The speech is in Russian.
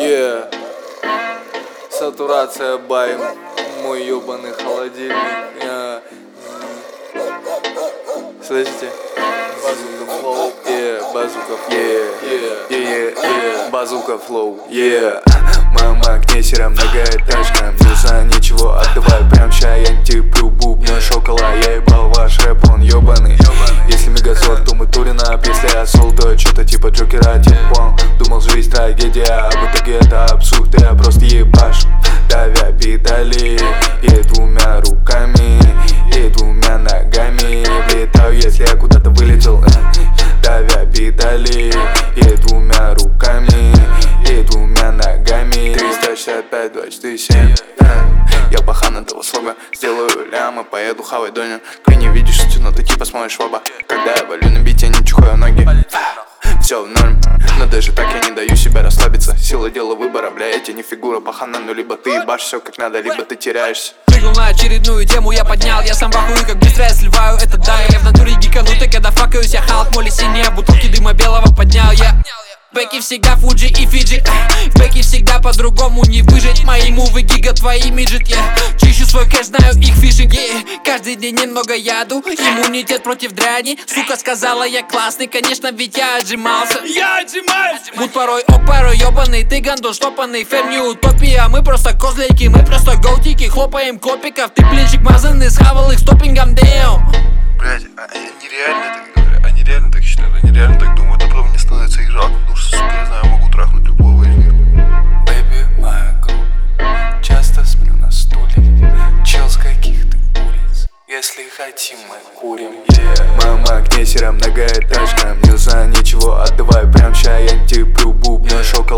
Yeah. Сатурация бай, мой ёбаный холодильник. Слышите? Базука флоу, базука флоу, Мама гнесера, многоэтажка, мне за ничего отдавай. Прям ща я тебе бубню шокола, я ебал ваш рэп, он ёбаный. Если мегазор, то мы Турина, если асол, то чё-то типа Джокера, типа. Думал, жизнь трагедия, а в итоге это абсурд, я просто ебаш. Давя педали, и двумя руками, и двумя ногами влетаю, если я куда-то вылетел. Давя педали, и двумя руками, и двумя ногами. 365, 24/7. Я пахан этого слога, сделаю лямы, поеду хавай доню. Ты не видишь шутю, но ты типа смотришь в оба. Когда я валю на бите, не чухаю ноги. Все в норм, но даже так я не даю себя расслабиться. Сила дела выбора, бля, я тебе не фигура пахана. Ну либо ты ебашь все как надо, либо ты теряешься. Прыгнул на очередную тему, я поднял, я сам вахую, как быстро я сливаю. Это да, я в натуре гиканутый, когда факаюсь, я Халк, моли синяя, бутылки дыма белого поднял я. Бэки всегда Фуджи и Фиджи, в бэке всегда по-другому не выжить. Мои мувы гига, твои миджит, чищу свой кэш, знаю их фишинг, Каждый день немного яду, иммунитет против дряни. Сука сказала, я классный, конечно, ведь я отжимался. Я отжимаюсь! Будь порой ок, порой ёбаный, ты гандон штопанный. Фэм не утопия, мы просто козлики, мы просто голтики. Хлопаем копиков, ты блинчик мазанный, схавал их с топпингом, дэм. Блять, они реально так говорят, они реально так считают, они реально так думают. А потом мне становится их жалко, потому что, сука, я знаю, могу трахнуть любого из них. Бэйби, моя группа, часто сплю на стуле. Чел с каких-то улиц, если хотим, мы курим. Мама гнесера, многоэтажка, мне за ничего отдавай. Прям ща я тебе бубню шоколад.